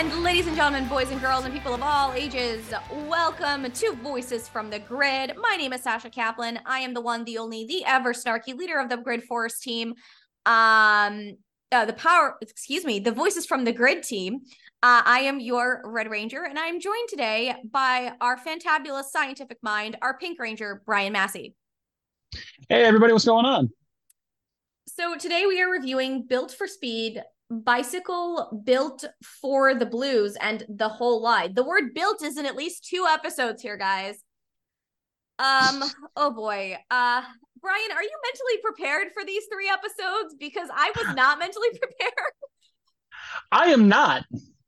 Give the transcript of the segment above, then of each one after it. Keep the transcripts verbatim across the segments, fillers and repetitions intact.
And ladies and gentlemen, boys and girls, and people of all ages, welcome to Voices from the Grid. My name is Sasha Kaplan. I am the one, the only, the ever snarky leader of the Grid Force team. Um, uh, the power, excuse me, the Voices from the Grid team. Uh, I am your Red Ranger, and I am joined today by our fantabulous scientific mind, our Pink Ranger, Brian Massey. Hey, everybody, what's going on? So today we are reviewing Built for Speed, Bicycle Built for the Blues, and the whole line. The word built is in at least two episodes here, guys. Um, oh boy. Uh, Brian, are you mentally prepared for these three episodes? Because I was not mentally prepared. I am not.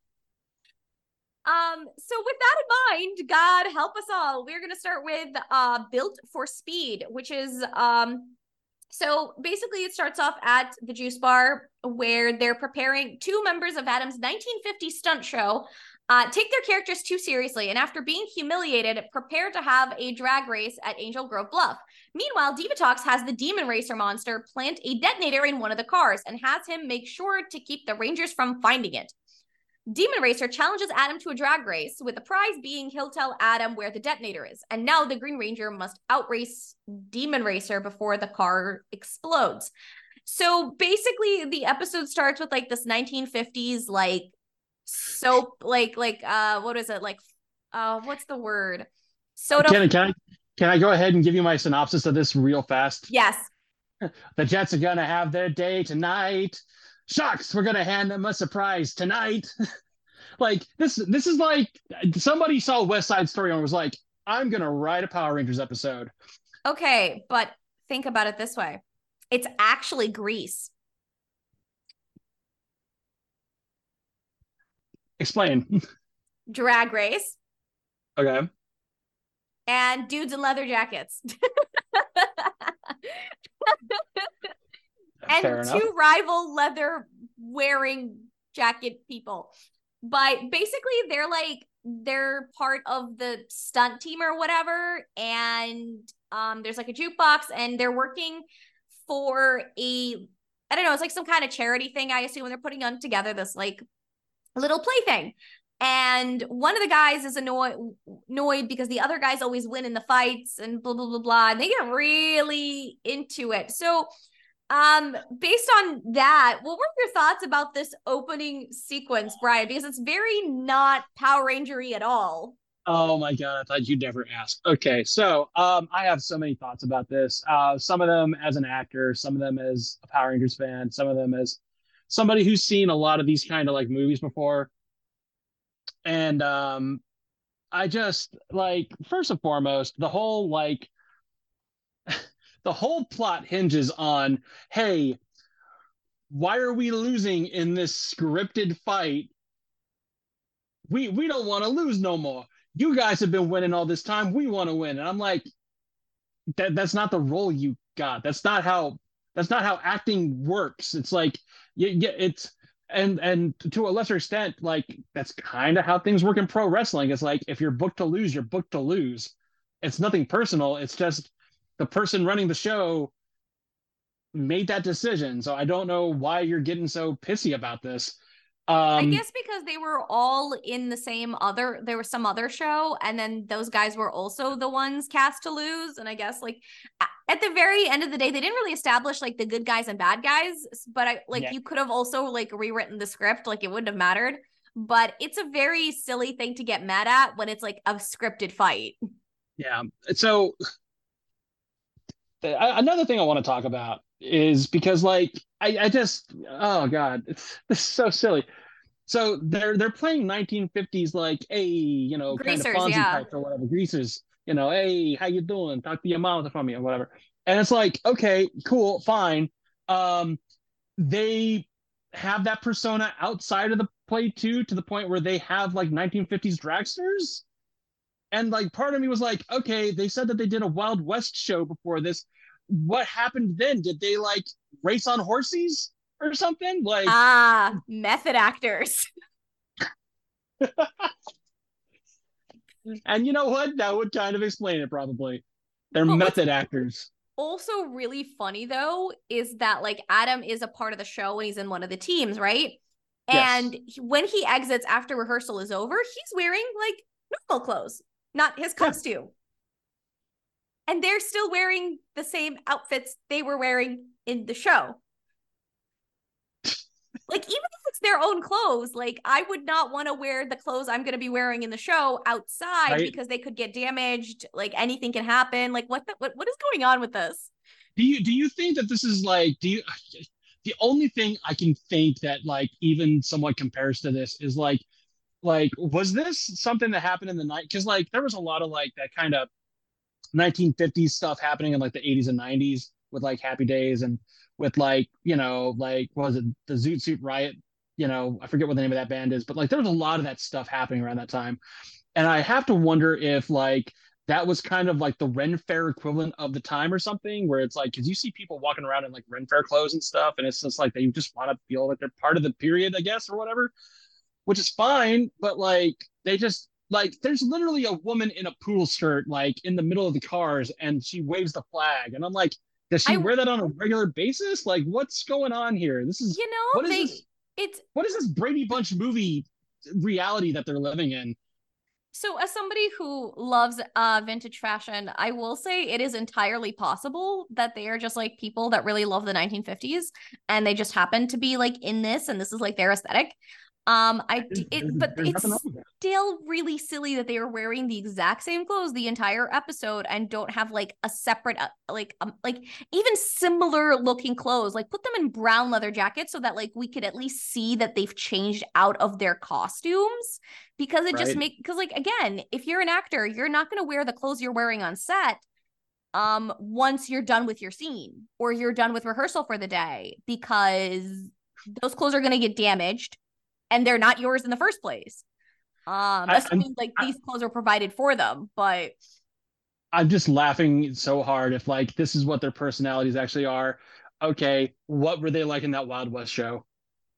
Um, so with that in mind, God help us all. We're gonna start with uh Built for Speed, which is um so basically it starts off at the juice bar where they're preparing two members of Adam's nineteen fifty stunt show uh take their characters too seriously, and after being humiliated, prepare to have a drag race at Angel Grove Bluff. Meanwhile, Divatox has the Demon Racer monster plant a detonator in one of the cars and has him make sure to keep the Rangers from finding it. Demon Racer challenges Adam to a drag race, with the prize being he'll tell Adam where the detonator is. And now the Green Ranger must outrace Demon Racer before the car explodes. So basically, the episode starts with like this nineteen fifties like soap, like like uh, what is it like? Uh, what's the word? Soda. Can, can I can I go ahead and give you my synopsis of this real fast? Yes. The Jets are gonna have their day tonight. Shucks, we're gonna hand them a surprise tonight. Like this, this is like somebody saw West Side Story and was like, "I'm gonna write a Power Rangers episode." Okay, but think about it this way: it's actually Grease. Explain. Drag race. Okay. And dudes in leather jackets. And Fair two enough. rival leather wearing jacket people. But basically they're like they're part of the stunt team or whatever, and um there's like a jukebox, and they're working for a I don't know, it's like some kind of charity thing, I assume, when they're putting on together this like little plaything. And one of the guys is annoyed, annoyed because the other guys always win in the fights and blah, blah, blah, blah. And they get really into it. So um, based on that, what were your thoughts about this opening sequence, Brian? Because it's very not Power Ranger-y at all. Oh my God, I thought you'd never ask. Okay, so um, I have so many thoughts about this. Uh, some of them as an actor, some of them as a Power Rangers fan, some of them as somebody who's seen a lot of these kind of like movies before. And um, I just like, first and foremost, the whole like the whole plot hinges on, hey, why are we losing in this scripted fight? We we don't want to lose no more. You guys have been winning all this time. We want to win. And I'm like, that that's not the role you got. That's not how that's not how acting works. It's like yeah, yeah it's and and to a lesser extent, like that's kind of how things work in pro wrestling. It's like if you're booked to lose, you're booked to lose. It's nothing personal. It's just the person running the show made that decision. So I don't know why you're getting so pissy about this. I Um, guess because they were all in the same other, there was some other show, and then those guys were also the ones cast to lose. And I guess like at the very end of the day, they didn't really establish like the good guys and bad guys, but I like yeah, you could have also like rewritten the script, like it wouldn't have mattered. But it's a very silly thing to get mad at when it's like a scripted fight. yeah. So another thing I want to talk about is because like I, I just oh god it's this is so silly. So they're they're playing nineteen fifties like hey you know kind of Greasers, Fonzie yeah. types or whatever greasers you know hey how you doing talk to your mom from me or whatever, and it's like okay cool fine. um they have that persona outside of the play too, to the point where they have like nineteen fifties dragsters. And like part of me was like, okay, they said that they did a Wild West show before this. What happened then? Did they like race on horses or something? Like, Ah, method actors. and you know what? That would kind of explain it probably. They're But what's method actors. also really funny though is that like Adam is a part of the show and he's in one of the teams, right? And Yes. he, when he exits after rehearsal is over, he's wearing like normal clothes, not his Yeah. costume. And they're still wearing the same outfits they were wearing in the show. Like, even if it's their own clothes, like, I would not want to wear the clothes I'm going to be wearing in the show outside Right. because they could get damaged. Like, anything can happen. Like, what, the, what, what is going on with this? Do you do you think that this is like do you the only thing I can think that like even somewhat compares to this is like like was this something that happened in the night? Because like there was a lot of like that kind of nineteen fifties stuff happening in like the eighties and nineties with like Happy Days and with like you know like what was it the Zoot Suit Riot? You know I forget what the name of that band is, but like there was a lot of that stuff happening around that time, and I have to wonder if like that was kind of like the Ren Fair equivalent of the time or something, where it's like because you see people walking around in like Ren Fair clothes and stuff, and it's just like they just want to feel like they're part of the period, I guess, or whatever, which is fine, but like they just like there's literally a woman in a poodle skirt like in the middle of the cars and she waves the flag and I'm like, does she I, wear that on a regular basis? Like what's going on here? This is you what know, is they, this it's, what is this Brady Bunch movie reality that they're living in? so as somebody who loves uh vintage fashion, I will say it is entirely possible that they are just like people that really love the nineteen fifties and they just happen to be like in this and this is like their aesthetic. Um, I There's, it, there's, but there's nothing wrong it's with that. still really silly that they are wearing the exact same clothes the entire episode and don't have like a separate uh, like um like even similar looking clothes. Like put them in brown leather jackets so that like we could at least see that they've changed out of their costumes because it just Right. make because like again, if you're an actor, you're not going to wear the clothes you're wearing on set um once you're done with your scene or you're done with rehearsal for the day because those clothes are going to get damaged and they're not yours in the first place. Um, I, I'm assuming like I, these clothes are provided for them, but I'm just laughing so hard if like this is what their personalities actually are. Okay, what were they like in that Wild West show?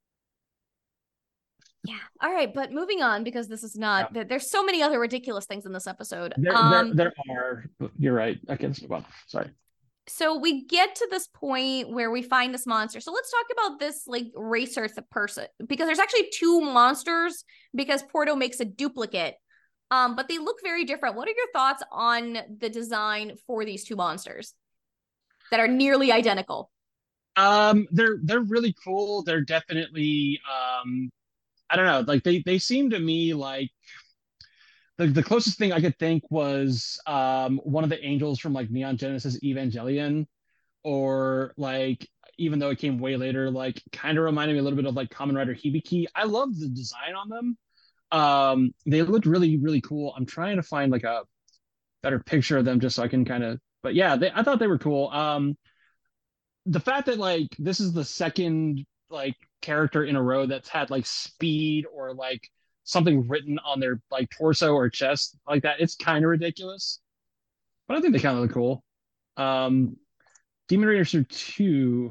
yeah. All right, but moving on because this is not Yeah. there's so many other ridiculous things in this episode. There, there, Um, there are. You're right. Okay, let's move on. Sorry. so we get to this point where we find this monster. So let's talk about this like racer the person because there's actually two monsters because Porto makes a duplicate. Um, but they look very different. What are your thoughts on the design for these two monsters that are nearly identical? Um, they're they're really cool. They're definitely um, I don't know, like they they seem to me like the the closest thing I could think was um one of the angels from like Neon Genesis Evangelion, or like even though it came way later, like kind of reminded me a little bit of like Kamen Rider Hibiki. I love the design on them. Um, they looked really really cool. I'm trying to find like a better picture of them just so I can kind of. But yeah, they, I thought they were cool. Um, the fact that like this is the second like character in a row that's had like speed or like something written on their like torso or chest like that, it's kind of ridiculous. But I think they kind of look cool. Um, Demon Racer two.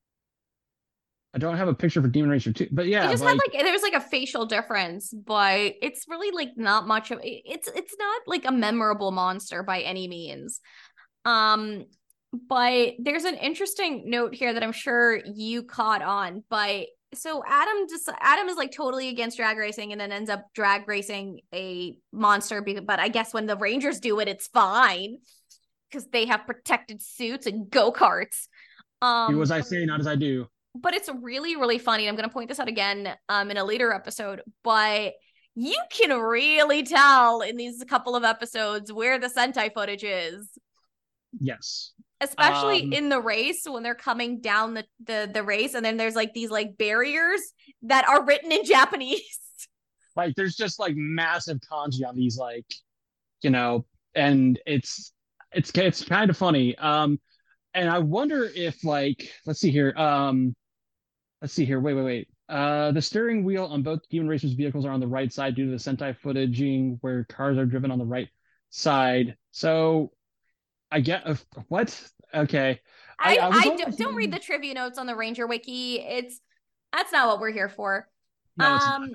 I don't have a picture for Demon Racer two, but They yeah, just had like like there's like a facial difference, but it's really like not much of it's it's not like a memorable monster by any means. Um, but there's an interesting note here that I'm sure you caught on. But so Adam just Adam is like totally against drag racing and then ends up drag racing a monster. But I guess when the Rangers do it, it's fine because they have protected suits and go karts. do as Um, I say, not as I do. but it's really really funny. I'm going to point this out again um in a later episode, but you can really tell in these couple of episodes where the Sentai footage is, Yes. especially Um, in the race when they're coming down the the the race and then there's like these like barriers that are written in Japanese. like there's just like massive kanji on these like, you know, and it's it's it's kind of funny. Um, and I wonder if like let's see here. Um, let's see here. Wait, wait, wait. Uh, the steering wheel on both Demon Racers vehicles are on the right side due to the Sentai footaging where cars are driven on the right side. So I get uh, what? Okay. I, I I was I almost don't, don't read leaning. the trivia notes on the Ranger wiki. It's that's not what we're here for. No, it's Um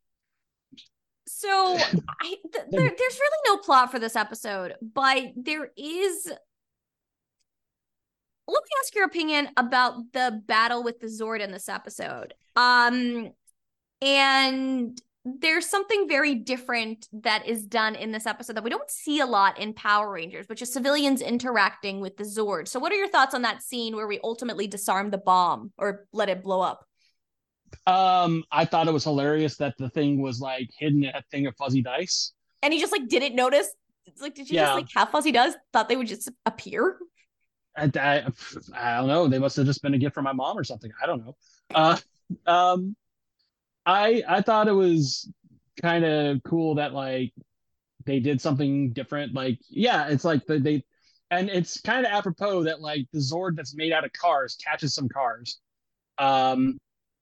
so I th- there, not. there's really no plot for this episode, but there is. Let me ask your opinion about the battle with the Zord in this episode. Um And there's something very different that is done in this episode that we don't see a lot in Power Rangers, which is civilians interacting with the Zord. So what are your thoughts on that scene where we ultimately disarm the bomb or let it blow up? Um, I thought it was hilarious that the thing was like hidden in a thing of fuzzy dice. And he just like didn't notice. It's like, did you Yeah. just like have fuzzy dice? Thought they would just appear? I, I, I don't know. They must have just been a gift from my mom or something. I don't know. Uh, um, I I thought it was kind of cool that like they did something different. Like, yeah, it's like the, they, and it's kind of apropos that like the Zord that's made out of cars catches some cars. Um,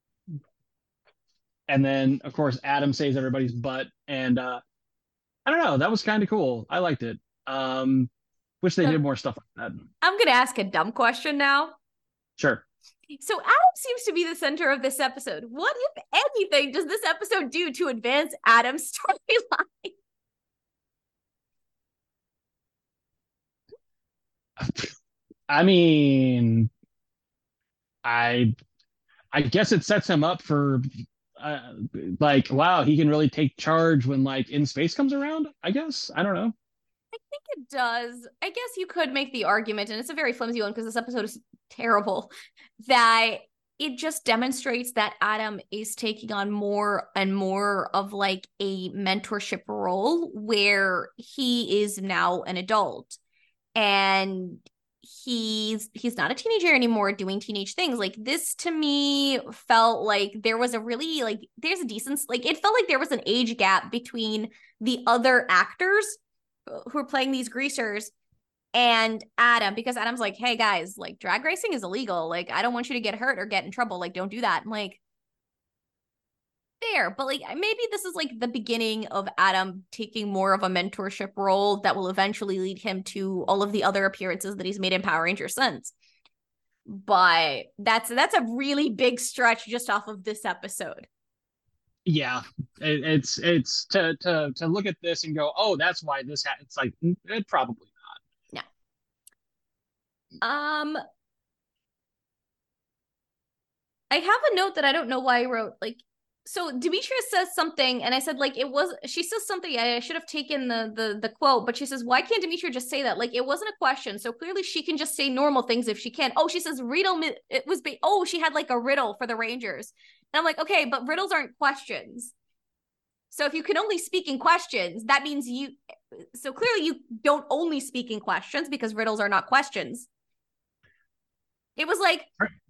and then of course Adam saves everybody's butt, and uh, I don't know. That was kind of cool. I liked it. Um, wish they So, did more stuff like that. I'm going to ask a dumb question now. Sure. So Adam seems to be the center of this episode. What, if anything, does this episode do to advance Adam's storyline? I mean, I I guess it sets him up for uh, like, wow, he can really take charge when like In Space comes around. I guess I don't know. I think it does. I guess you could make the argument, and it's a very flimsy one because this episode is terrible, that it just demonstrates that Adam is taking on more and more of like a mentorship role where he is now an adult and he's he's not a teenager anymore doing teenage things. Like, this to me felt like there was a really like there's a decent like it felt like there was an age gap between the other actors who are playing these greasers and Adam, because Adam's like, hey guys, like drag racing is illegal. Like, I don't want you to get hurt or get in trouble. Like, don't do that. I'm like, fair, but like maybe this is like the beginning of Adam taking more of a mentorship role that will eventually lead him to all of the other appearances that he's made in Power Rangers since. But that's that's a really big stretch just off of this episode. Yeah, it, it's it's to to to look at this and go, oh, that's why this ha-. It's like it probably not. No. Um, I have a note that I don't know why I wrote. Like, so Demetrius says something, and I said, like, it was, she says something, I should have taken the the the quote, but she says, why can't Demetria just say that? Like, it wasn't a question, so clearly she can just say normal things if she can. Oh, she says riddle, it was, ba- oh, she had like a riddle for the Rangers. And I'm like, okay, but riddles aren't questions. So if you can only speak in questions, that means you, so clearly you don't only speak in questions because riddles are not questions. It was like,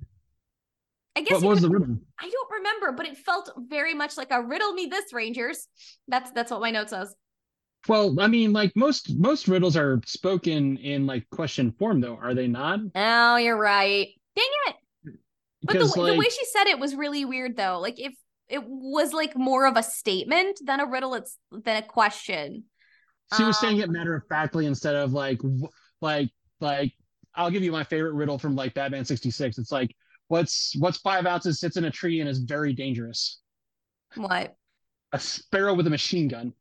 I guess what was could, the riddle? I don't remember, but it felt very much like a riddle me this, Rangers. That's that's what my note says. Well, I mean, like most most riddles are spoken in like question form, though, are they not? Oh, you're right. Dang it! But the, like, the way she said it was really weird, though. Like, if it was like more of a statement than a riddle, it's than a question. She was um, saying it matter of factly instead of like like like I'll give you my favorite riddle from like Batman sixty-six. It's like, what's what's five ounces, sits in a tree, and is very dangerous? What? A sparrow with a machine gun.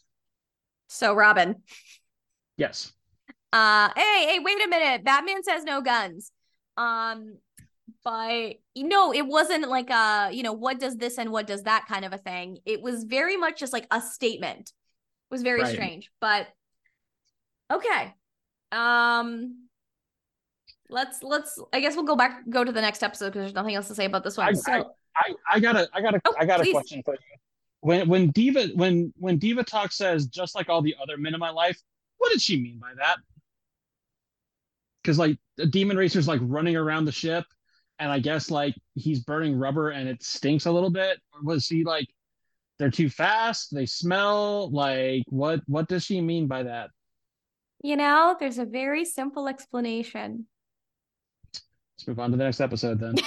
So Robin. Yes. Uh hey, hey, wait a minute. Batman says no guns. Um, but you know, it wasn't like a, you know, what does this and what does that kind of a thing. It was very much just like a statement. It was very right. strange. But okay. Um let's let's I guess we'll go back go to the next episode because there's nothing else to say about this one. I, so I, I, I got a I got a oh, I got please. a question for you. When when Diva when when Diva Talk says just like all the other men in my life, what did she mean by that? Because like the Demon Racer's like running around the ship, and I guess like he's burning rubber and it stinks a little bit. Or was he like they're too fast? They smell like what? What does she mean by that? You know, there's a very simple explanation. Let's move on to the next episode then.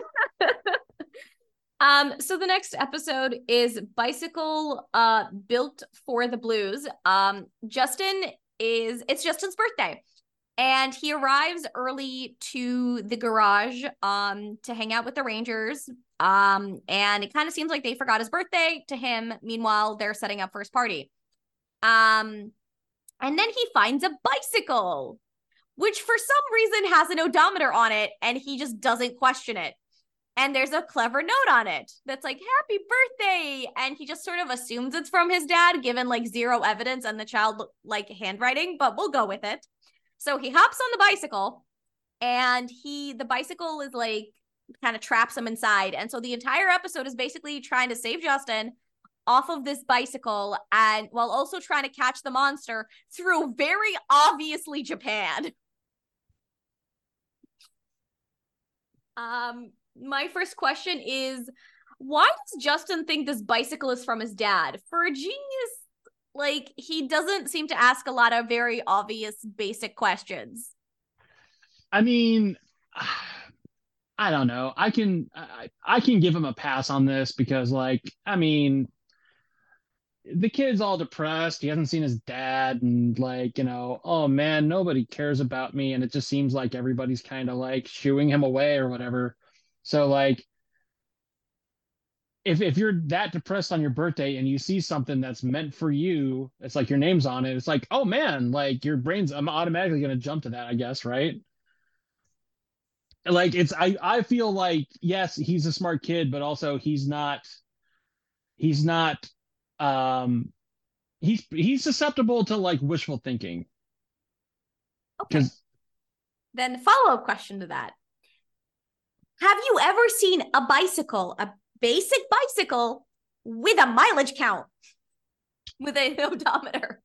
Um, so the next episode is Bicycle uh Built for the Blues. Um, Justin is it's Justin's birthday, and he arrives early to the garage um to hang out with the Rangers. Um, and it kind of seems like they forgot his birthday to him. Meanwhile, they're setting up for his party. Um, and then he finds a bicycle, which for some reason has an odometer on it, and he just doesn't question it. And there's a clever note on it that's like, happy birthday. And he just sort of assumes it's from his dad, given like zero evidence and the child like handwriting, but we'll go with it. So he hops on the bicycle and he, the bicycle is like, kind of traps him inside. And so the entire episode is basically trying to save Justin off of this bicycle and while also trying to catch the monster through very obviously Japan. Um, my first question is, why does Justin think this bicycle is from his dad? For a genius, like, he doesn't seem to ask a lot of very obvious basic questions. I mean, I don't know. I can I, I can give him a pass on this because, like, I mean, the kid's all depressed. He hasn't seen his dad, and like, you know, oh man, nobody cares about me, and it just seems like everybody's kind of like shooing him away or whatever. So like, if if you're that depressed on your birthday and you see something that's meant for you, it's like your name's on it. It's like, oh man, like your brain's I'm automatically gonna jump to that, I guess, right? Like it's I I feel like yes, he's a smart kid, but also he's not he's not um he's he's susceptible to like wishful thinking. Okay. Then follow-up question to that. Have you ever seen a bicycle, a basic bicycle with a mileage count? With a odometer?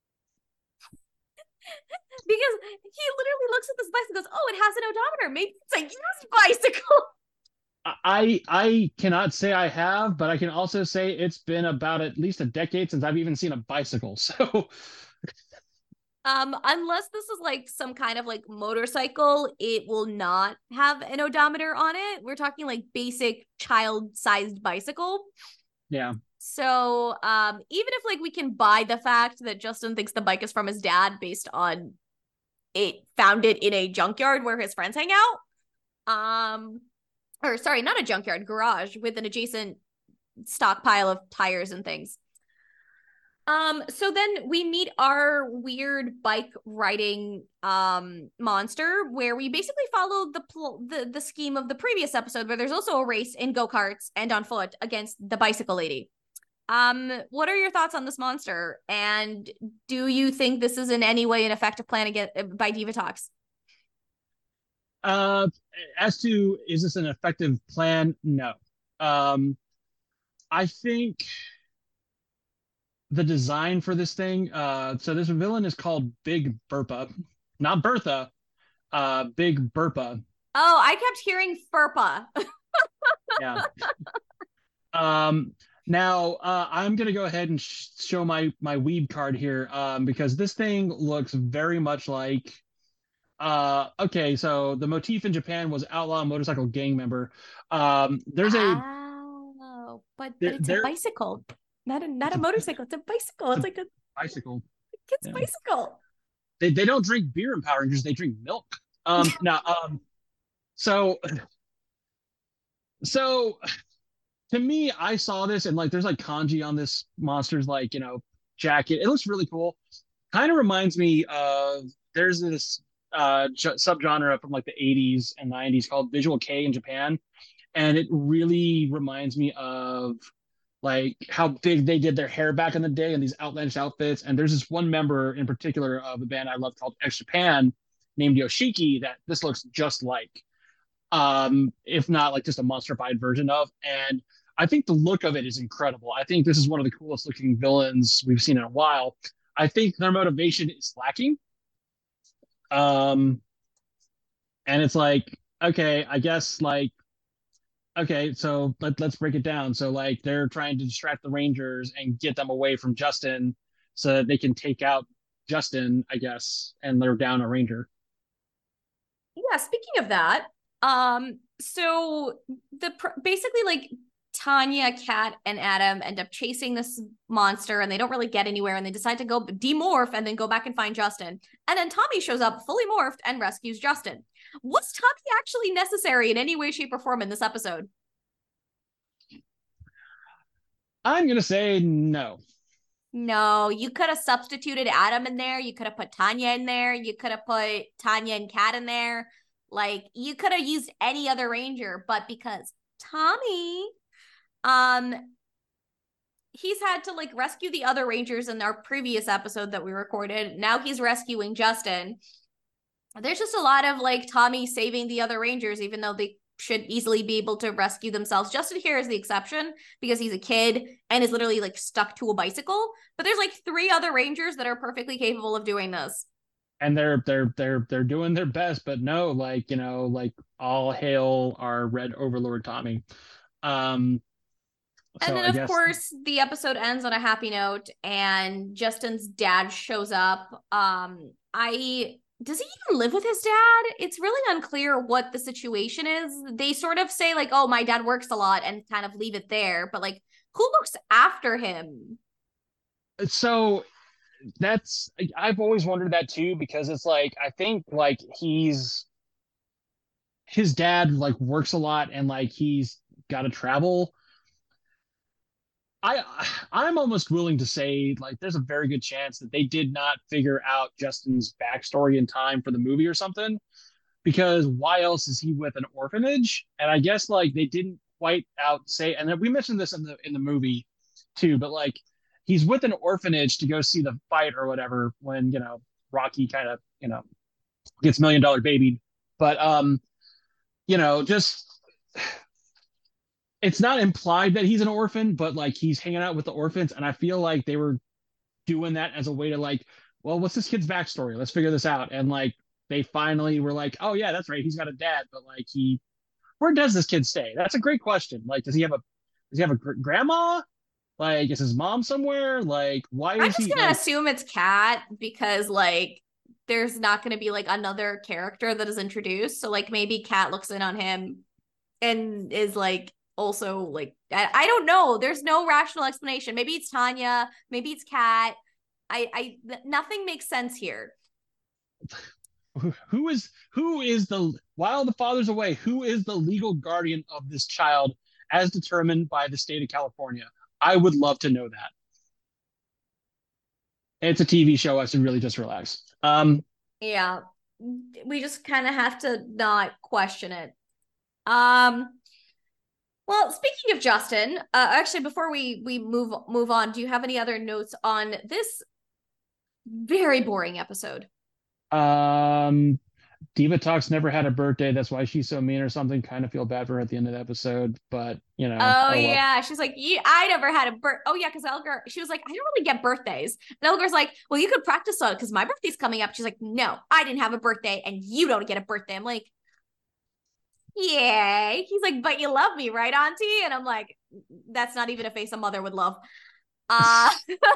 Because he literally looks at this bicycle and goes, oh, it has an odometer. Maybe it's a used bicycle. I I cannot say I have, but I can also say it's been about at least a decade since I've even seen a bicycle. So um, unless this is like some kind of like motorcycle, it will not have an odometer on it. We're talking like basic child-sized bicycle. Yeah. So um, even if like we can buy the fact that Justin thinks the bike is from his dad based on it found it in a junkyard where his friends hang out, um, or sorry, not a junkyard, garage with an adjacent stockpile of tires and things. Um, so then we meet our weird bike riding um monster where we basically follow the pl- the the scheme of the previous episode where there's also a race in go-karts and on foot against the bicycle lady. Um, what are your thoughts on this monster? And do you think this is in any way an effective plan against by Divatox? Uh, as to is this an effective plan? No. Um, I think the design for this thing. Uh, so this villain is called Big Burpa, not Bertha. Uh, Big Burpa. Oh, I kept hearing Furpa. Yeah. Um. Now, uh, I'm gonna go ahead and sh- show my my weeb card here, um, because this thing looks very much like. Uh, okay, so the motif in Japan was outlaw motorcycle gang member. Um, there's a oh, but there, but it's there, a bicycle, not a not a motorcycle. It's a bicycle. It's, it's a, like a bicycle. Kid's yeah. bicycle. They they don't drink beer in Power Rangers. They drink milk. Um, now, um, so so to me, I saw this and like there's like kanji on this monster's like you know jacket. It looks really cool. Kind of reminds me of there's this uh subgenre from like the eighties and nineties called visual kei in Japan, and it really reminds me of like how big they did their hair back in the day and these outlandish outfits. And there's this one member in particular of a band I love called X Japan named Yoshiki that this looks just like, um if not like just a monstrified version of. And I think the look of it is incredible. I think this is one of the coolest looking villains we've seen in a while. I think their motivation is lacking. Um, and it's like, okay, I guess like, okay, so let, let's break it down. So like they're trying to distract the Rangers and get them away from Justin so that they can take out Justin, I guess, and they're down a Ranger. Yeah, speaking of that, um, so the basically like Tanya, Kat, and Adam end up chasing this monster and they don't really get anywhere and they decide to go demorph and then go back and find Justin. And then Tommy shows up fully morphed and rescues Justin. Was Tommy actually necessary in any way, shape, or form in this episode? I'm going to say no. No, you could have substituted Adam in there. You could have put Tanya in there. You could have put Tanya and Kat in there. Like, you could have used any other Ranger, but because Tommy, um, he's had to like rescue the other Rangers in our previous episode that we recorded. Now he's rescuing Justin. There's just a lot of like Tommy saving the other Rangers, even though they should easily be able to rescue themselves. Justin here is the exception because he's a kid and is literally like stuck to a bicycle. But there's like three other Rangers that are perfectly capable of doing this. And they're they're they're they're doing their best, but no, like, you know, like all hail our Red Overlord Tommy. Um And so then, I of guess course, the episode ends on a happy note, and Justin's dad shows up. Um, I does he even live with his dad? It's really unclear what the situation is. They sort of say like, "Oh, my dad works a lot," and kind of leave it there. But like, who looks after him? so that's I've always wondered that too, because it's like I think like he's his dad like works a lot and like he's got to travel. I I'm almost willing to say like there's a very good chance that they did not figure out Justin's backstory in time for the movie or something, because why else is he with an orphanage? And I guess like they didn't quite out say, and we mentioned this in the in the movie too, but like he's with an orphanage to go see the fight or whatever when, you know, Rocky kind of, you know, gets million dollar babied. But um, you know, just it's not implied that he's an orphan, but like he's hanging out with the orphans, and I feel like they were doing that as a way to like, well, what's this kid's backstory? Let's figure this out. And like they finally were like, oh yeah, that's right, he's got a dad, but like he, where does this kid stay? That's a great question. Like, does he have a does he have a gr- grandma? Like, is his mom somewhere? Like, why I'm is just he gonna like? assume it's Kat because like there's not gonna be like another character that is introduced. So like maybe Kat looks in on him and is like also like I, I don't know. There's no rational explanation. Maybe it's Tanya. Maybe it's Kat. I I nothing makes sense here. Who is who is the while the father's away? Who is the legal guardian of this child, as determined by the state of California? I would love to know that. It's a T V show. I should really just relax. Um, Yeah, we just kind of have to not question it. Um. Well, speaking of Justin, uh, actually, before we we move move on, do you have any other notes on this very boring episode? um, Diva Talks never had a birthday. That's why she's so mean or something. Kind of feel bad for her at the end of the episode, but you know, Oh oh well. yeah, she's like, yeah, I never had a birth. Oh yeah, because Elgar, she was like, I don't really get birthdays. And Elgar's like, well, you could practice on it because my birthday's coming up. She's like, no, I didn't have a birthday, and you don't get a birthday. I'm like, yay. He's like, but you love me, right, Auntie? And I'm like, that's not even a face a mother would love. Uh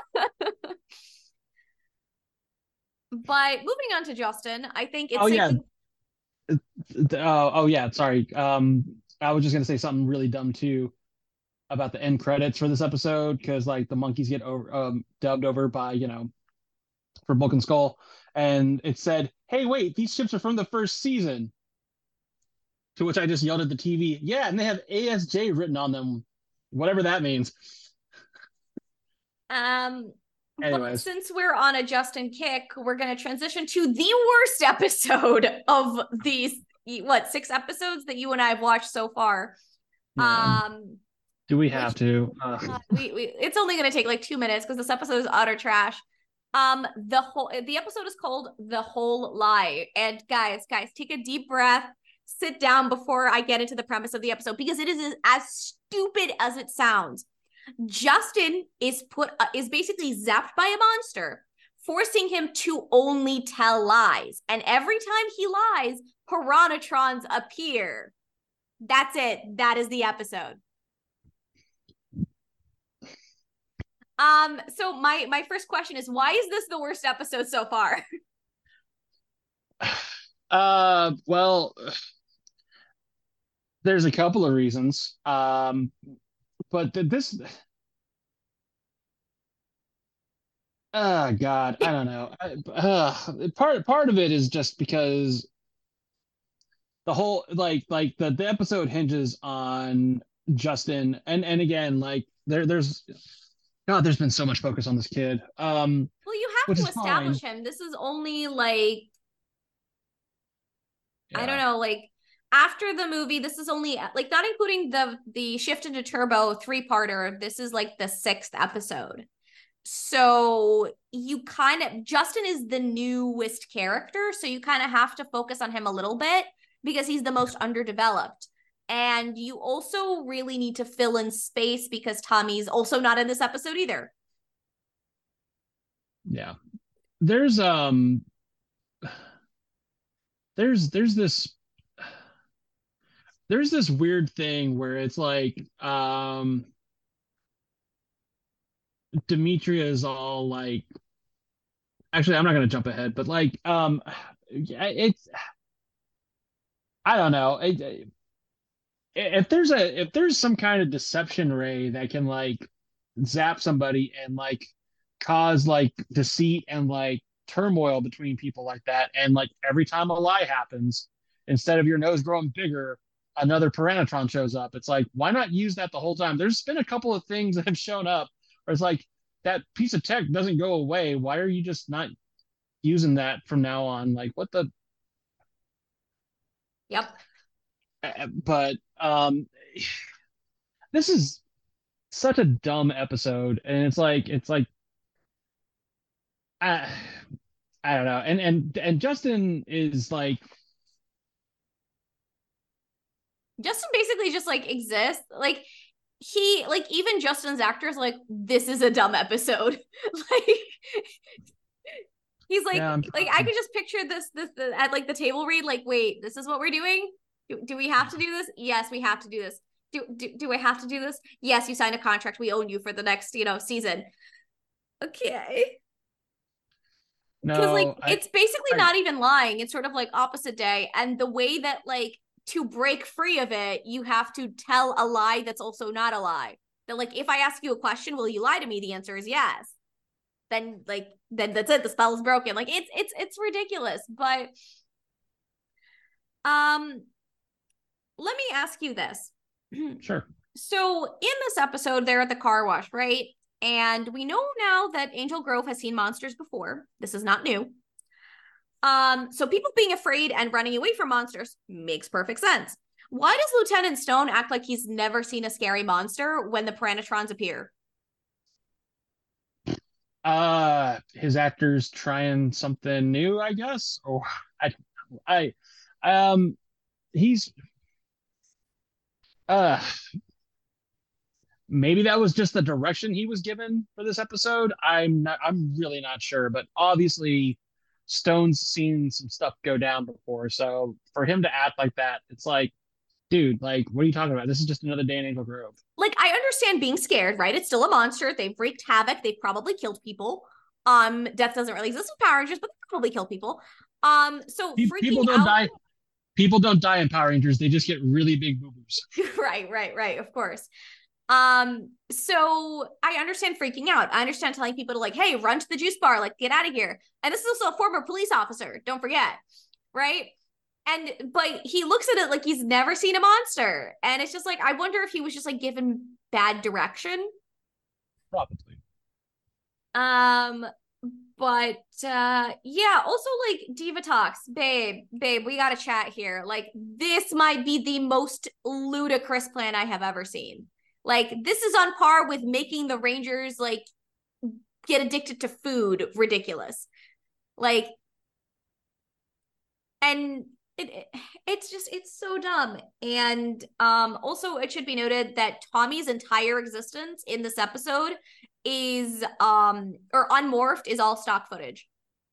but moving on to Justin, I think Oh it's safe yeah. to. Oh, oh yeah. Sorry. Um, I was just gonna say something really dumb too about the end credits for this episode, because like the monkeys get over um dubbed over by, you know, for Bulk and Skull, and it said, "Hey, wait, these ships are from the first season." To which I just yelled at the T V, "Yeah, and they have A S J written on them, whatever that means." Um, but Anyways, since we're on a Justin kick, we're going to transition to the worst episode of these, what, six episodes that you and I have watched so far. yeah. Um, Do we which have to? Uh, uh, we, we it's only going to take like two minutes because this episode is utter trash. Um, the whole the episode is called The Whole Lie. And guys, guys, take a deep breath, sit down before I get into the premise of the episode because it is as stupid as it sounds. Justin is put uh, is basically zapped by a monster, forcing him to only tell lies. And every time he lies, Piranhatrons appear. That's it. That is the episode. Um, so my my first question is, why is this the worst episode so far? uh, well, there's a couple of reasons. Um, but this, oh God, I don't know. I, uh, part part of it is just because the whole like like the the episode hinges on Justin, and and again like there there's God, there's been so much focus on this kid. Um, Well, you which have is to establish fine. him. This is only like I don't Yeah. know, like after the movie, this is only like not including the the shift into turbo three-parter. This is like the sixth episode. So you kind of Justin is the newest character, so you kind of have to focus on him a little bit because he's the most underdeveloped. And you also really need to fill in space because Tommy's also not in this episode either. Yeah. There's um there's there's this there's this weird thing where it's like um Demetria is all like, actually I'm not going to jump ahead, but like um it's I don't know. It, if there's a if there's some kind of deception ray that can like zap somebody and like cause like deceit and like turmoil between people like that, and like every time a lie happens, instead of your nose growing bigger, another Piranatron shows up. It's like, why not use that the whole time? There's been a couple of things that have shown up where it's like, that piece of tech doesn't go away. Why are you just not using that from now on? Like, what the? Yep. But um, this is such a dumb episode, and it's like it's like I I don't know, and and and Justin is like Justin basically just like exists. Like he like even Justin's actors like, this is a dumb episode. Like he's like yeah, like I could just picture this this the, at like the table read, like, wait, this is what we're doing? Do, do we have to do this? Yes, we have to do this. Do, do do I have to do this? Yes, you signed a contract. We own you for the next, you know, season. Okay. Because no, like I, it's basically I, not even lying. It's sort of like opposite day. And the way that like to break free of it, you have to tell a lie that's also not a lie. That like, if I ask you a question, will you lie to me? The answer is yes. Then like then that's it. The spell is broken. Like it's it's it's ridiculous. But um, let me ask you this. Sure. So in this episode, they're at the car wash, right? And we know now that Angel Grove has seen monsters before. This is not new. Um, so people being afraid and running away from monsters makes perfect sense. Why does Lieutenant Stone act like he's never seen a scary monster when the Piranatrons appear? Uh, his actor's trying something new, I guess. Or I, I, um, he's, uh, maybe that was just the direction he was given for this episode. I'm not, I'm really not sure, but obviously Stone's seen some stuff go down before. So for him to act like that, it's like, dude, like, what are you talking about? This is just another day in Angel Grove. Like, I understand being scared, right? It's still a monster. They've wreaked havoc. They've probably killed people. Um, death doesn't really exist in Power Rangers, but they probably kill people. Um, so people, freaking people don't out... die. People don't die in Power Rangers. They just get really big boo-boos. Right, right, right. Of course. Um, so I understand freaking out. I understand telling people to like, hey, run to the juice bar, like get out of here. And this is also a former police officer, don't forget, right? And but he looks at it like he's never seen a monster. And it's just like, I wonder if he was just like given bad direction. Probably. Um, but uh yeah, also like Diva Talks, babe, babe, we gotta chat here. Like, this might be the most ludicrous plan I have ever seen. Like, this is on par with making the Rangers, like, get addicted to food ridiculous. Like, and it, it it's just, it's so dumb. And um, also, it should be noted that Tommy's entire existence in this episode is, um, or unmorphed, is all stock footage.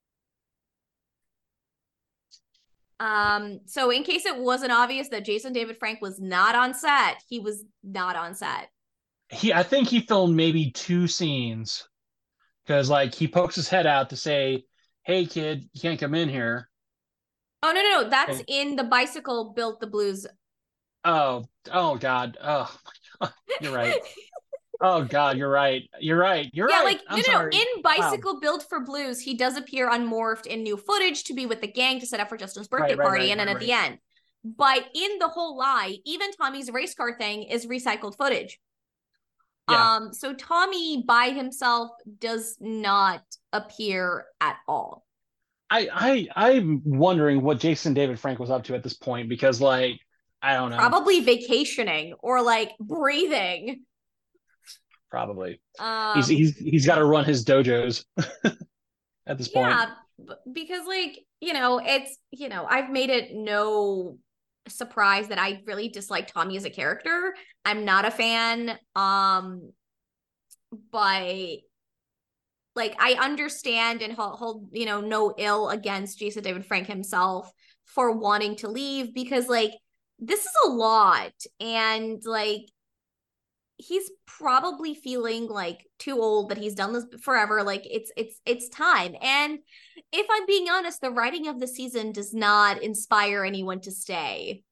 Um, so in case it wasn't obvious that Jason David Frank was not on set, he was not on set. He, I think he filmed maybe two scenes because, like, he pokes his head out to say, "Hey, kid, you can't come in here." Oh no, no, no! That's and, in the Bicycle Built the Blues. Oh, oh God! Oh, you're right. Oh God, you're right. You're right. You're yeah, right. like I'm no, sorry. no. In Bicycle wow. Built for Blues, he does appear unmorphed in new footage to be with the gang to set up for Justin's birthday right, right, party, right, and right, then right, at right. the end. But in the whole lie, even Tommy's race car thing is recycled footage. Yeah. Um, so Tommy by himself does not appear at all. I I I'm wondering what Jason David Frank was up to at this point, because like I don't know. Probably vacationing or like breathing. Probably. Um, he's he's he's got to run his dojos at this point. yeah, because like, you know, it's, you know, I've made it no surprise that I really dislike Tommy as a character. I'm not a fan. Um, but like I understand and hold, hold you know, no ill against Jason David Frank himself for wanting to leave because like this is a lot and like he's probably feeling like too old that he's done this forever. Like it's it's it's time. And if I'm being honest, the writing of the season does not inspire anyone to stay.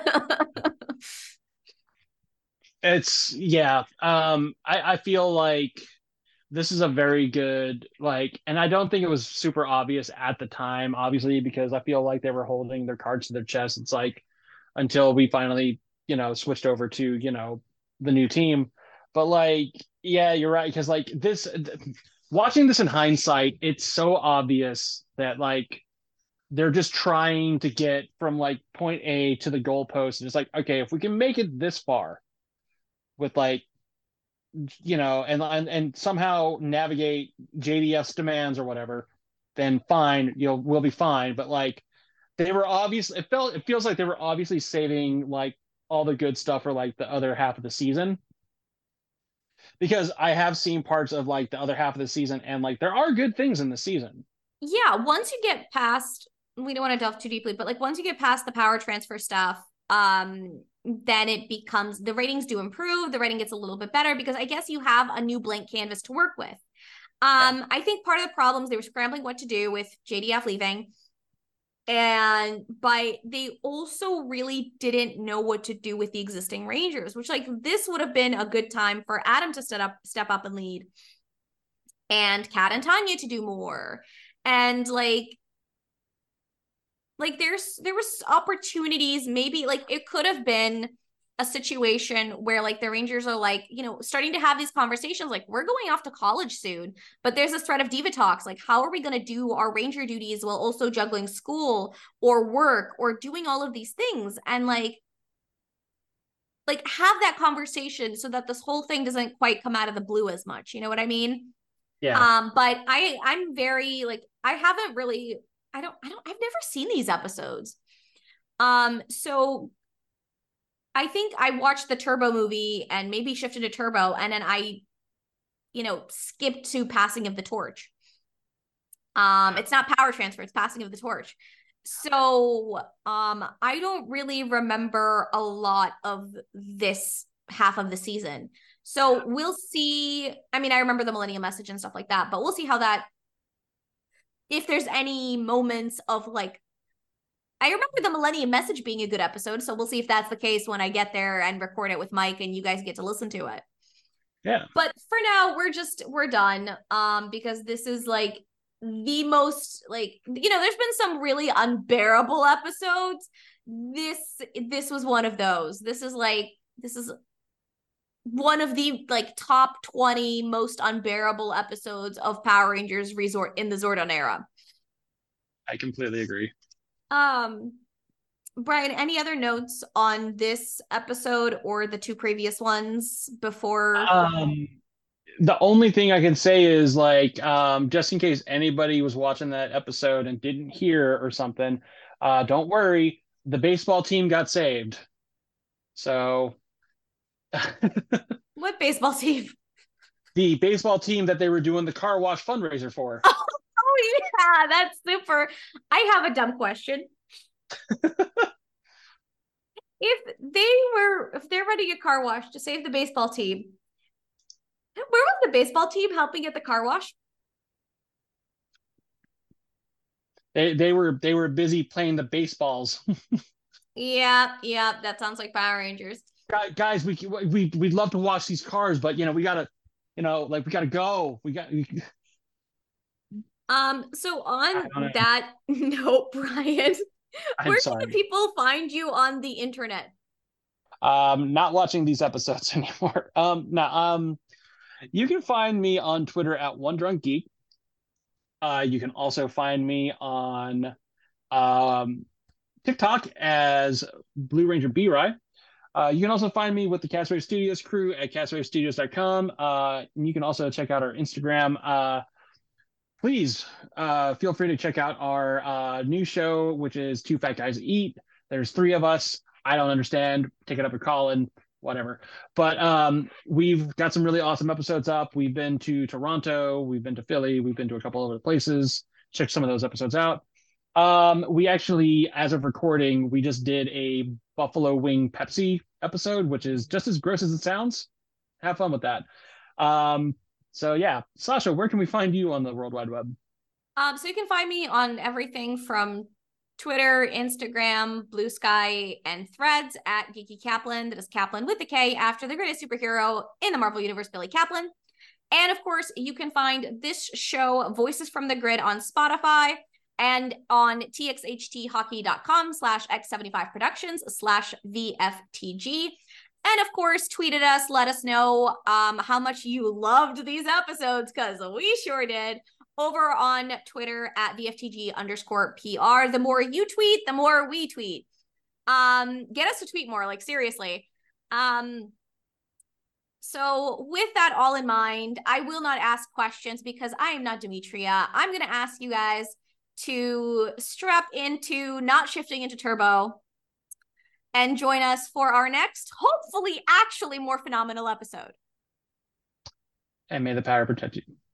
It's yeah. Um, I I feel like this is a very good like, and I don't think it was super obvious at the time, obviously, because I feel like they were holding their cards to their chest. It's like until we finally, you know, switched over to, you know, the new team. But like, yeah, you're right. Because like this, watching this in hindsight, it's so obvious that like they're just trying to get from like point A to the goalpost. And it's like, okay, if we can make it this far with like, you know, and and, and somehow navigate J D F's demands or whatever, then fine, you'll we'll be fine. But like they were obviously it felt it feels like they were obviously saving like all the good stuff for like the other half of the season. Because I have seen parts of like the other half of the season and like there are good things in the season. Yeah, once you get past, we don't want to delve too deeply, but like once you get past the power transfer stuff, um, then it becomes the ratings do improve, the rating gets a little bit better because I guess you have a new blank canvas to work with. Um, yeah. I think part of the problems they were scrambling what to do with J D F leaving. And by they also really didn't know what to do with the existing Rangers, which like this would have been a good time for Adam to step up, step up and lead, and Kat and Tanya to do more. And like, like there's there was opportunities. Maybe like it could have been a situation where like the Rangers are like, you know, starting to have these conversations like we're going off to college soon, but there's this threat of diva talks. Like, how are we going to do our Ranger duties while also juggling school or work or doing all of these things? And like, like have that conversation so that this whole thing doesn't quite come out of the blue as much. You know what I mean? Yeah. Um, but I I'm very like I haven't really I don't I don't I've never seen these episodes. Um, so I think I watched the Turbo movie and maybe shifted to Turbo, and then I, you know, skipped to Passing of the Torch. Um, it's not Power Transfer, it's Passing of the Torch. So um, I don't really remember a lot of this half of the season. So we'll see. I mean, I remember the Millennium Message and stuff like that, but we'll see how that, if there's any moments of like, I remember the Millennium Message being a good episode, so we'll see if that's the case when I get there and record it with Mike and you guys get to listen to it. Yeah. But for now, we're just, we're done um, because this is like the most, like, you know, there's been some really unbearable episodes. This, this was one of those. This is like, this is one of the like top twenty most unbearable episodes of Power Rangers Resort in the Zordon era. I completely agree. Um, Brian, any other notes on this episode or the two previous ones before? Um, the only thing I can say is like, um, just in case anybody was watching that episode and didn't hear or something, uh, don't worry, the baseball team got saved. So, what baseball team? The baseball team that they were doing the car wash fundraiser for. Oh yeah, that's super. I have a dumb question. If they were, if they're running a car wash to save the baseball team, where was the baseball team helping at the car wash? They they were they were busy playing the baseballs. Yeah, yeah, that sounds like Power Rangers. Guys, we we we'd love to wash these cars, but you know we gotta, you know, like we gotta go. We got. We... Um. So on that note, Brian, I'm where sorry. can people find you on the internet? Um, not watching these episodes anymore. Um, now, um, you can find me on Twitter at One Drunk Geek. Uh, you can also find me on um TikTok as Blue Ranger B-Rye. Uh, you can also find me with the Castaway Studios crew at castaway studios dot com. Uh, and you can also check out our Instagram. Uh, please uh, feel free to check out our uh, new show, which is Two Fat Guys Eat. There's three of us. I don't understand. Take it up with Colin, whatever. But um, we've got some really awesome episodes up. We've been to Toronto. We've been to Philly. We've been to a couple other places. Check some of those episodes out. Um, we actually, as of recording, we just did a Buffalo Wing Pepsi episode, which is just as gross as it sounds. Have fun with that. Um, so yeah, Sasha, where can we find you on the World Wide Web? Um, so you can find me on everything from Twitter, Instagram, Blue Sky, and Threads at Geeky Kaplan. That is Kaplan with the K after the greatest superhero in the Marvel Universe, Billy Kaplan. And of course, you can find this show, Voices from the Grid, on Spotify and on txhthockey.com slash x75 productions slash VFTG. And of course, tweet at us, let us know um, how much you loved these episodes, because we sure did, over on Twitter at VFTG underscore PR. The more you tweet, the more we tweet. Um, get us to tweet more, like seriously. Um, so with that all in mind, I will not ask questions because I am not Demetria. I'm going to ask you guys to strap into not shifting into turbo and join us for our next, hopefully actually more phenomenal episode. And may the power protect you.